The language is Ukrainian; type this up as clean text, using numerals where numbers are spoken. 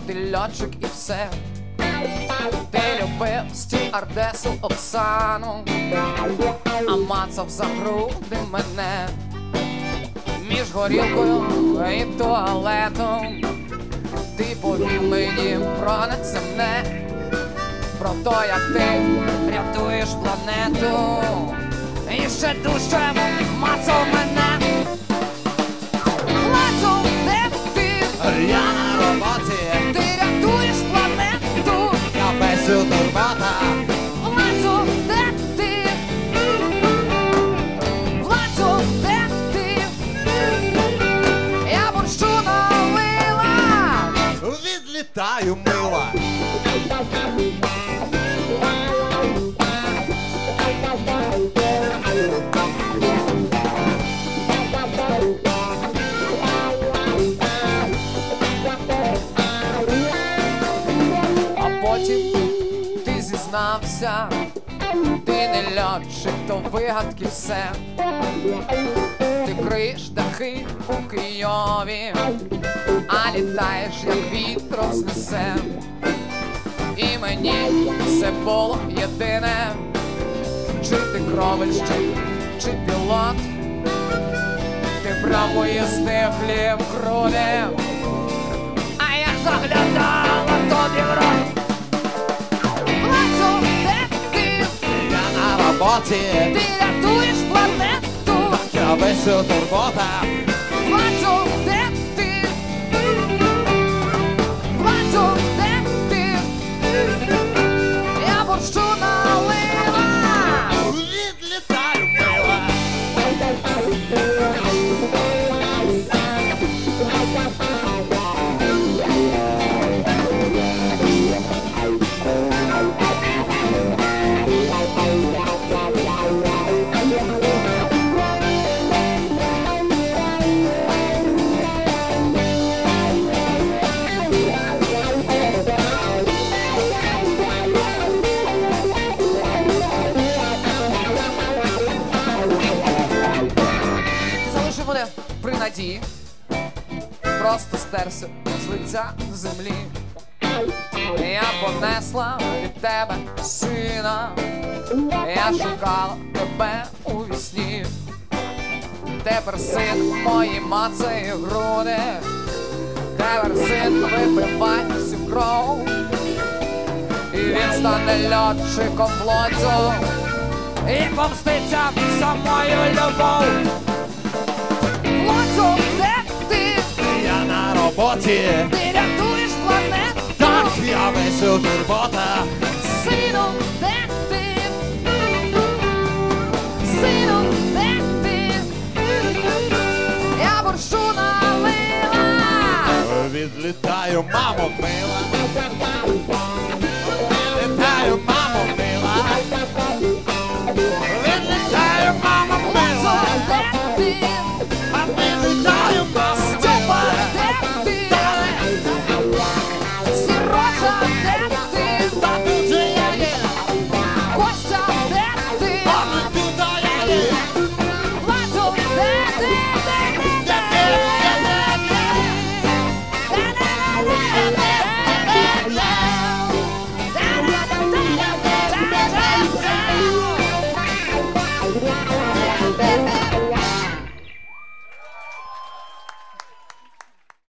ти льотчик і все. Ти любив стюардесу Оксану, а мацав за груди мене. Між горілкою і туалетом ти повів мені про неземне, про то, як ти рятуєш планету, і ще дужче мацав мене. Хлопцю, де ти? Я на роботі, Ти рятуєш планету. я без турбота. Хлопцю, де ти? Хлопцю, де ти? Я борщу налила. Відлітаю мила. А потім ти зізнався, ти не льотчик, то вигадки все. Ти криєш дахи у Києві, а літаєш, як вітром знесе. І мені все було єдине, чи ти кровельщик, чи пілот. Ти брав мої стиглі в груди, а я заглядала тобі в рот. Хлопцю, де ти? Я на роботі, Ти рятуєш планету. я без турбота. Хлопцю, де ти? Хлопцю, де ти? Я борщу налила. Відлітаю мила. Ти залишив мене при надії, просто стерся з лиця землі. Я понесла від тебе сина, я шукала тебе у вісні. Тепер син мої мацає груди, тепер син випиває всю кров, і він стане льотчиком Лодзю і помститься за мою любов. Лодзю, де ти? Я на роботі, Ти рятуєш планету. так я без турбота. Сину, де ти? Сину, де ти? Я борщу налила. Відлітаю, мамо мила.